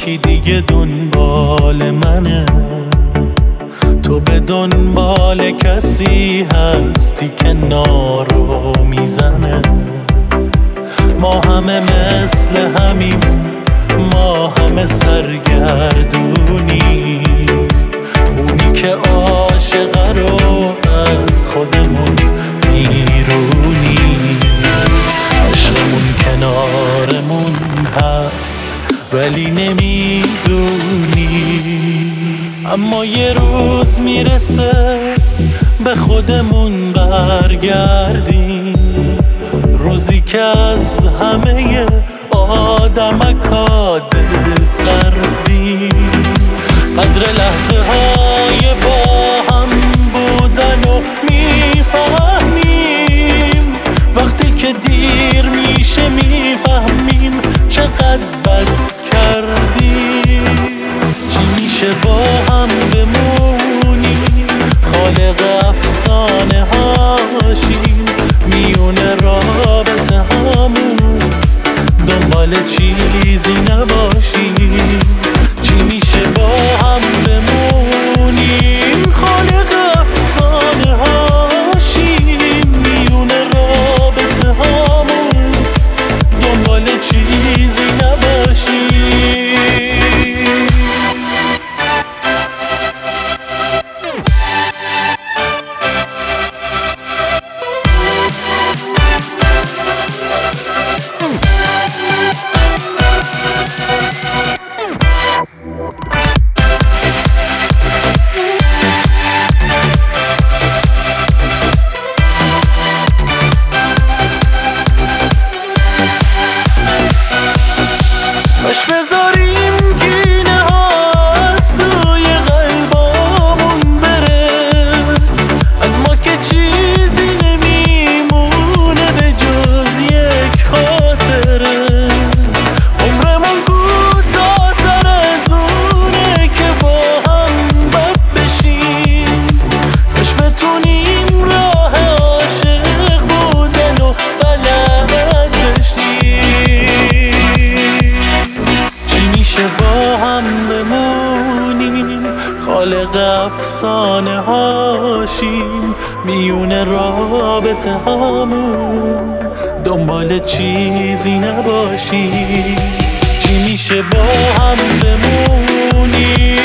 یکی دیگه دنبال منه، تو به دنبال کسی هستی که نارو میزنه. ما همه مثل همیم، ما همه سرگردونی، اونی که عاشقه رو از خودمون بیرونی. عشقمون کنارمون هست ولی نمیدونی، اما یه روز میرسه به خودمون برگردیم، روزی که از همه آدمکا دل سردیم. قدر لحظه های با هم بودن و میفهمیم، وقتی که دیر میشه میفهمیم چقدر بد کردیم. چی میشه با هم بمونیم، خالق افسانه هاشیم، میونه رابطه همون دنبال چیزی نباشیم. چی میشه با هم بمونیم، خالق افسانه هاشیم، میونه رابطه همون دنبال چیزی نباشیم. باش بذاریم کینه ها از توی قلبامون بره، از ما که چیزی نمیمونه به جز یک خاطره. عمرمون کوتاه‌تر از اونه که با هم بد بشیم، کاش بتونیم راه عاشق بودن و بلد بشیم. چی میشه با هم بمونیم، خالق افسانه هاشیم، میونه رابطه همون دنبال چیزی نباشیم. چی میشه با هم بمونیم،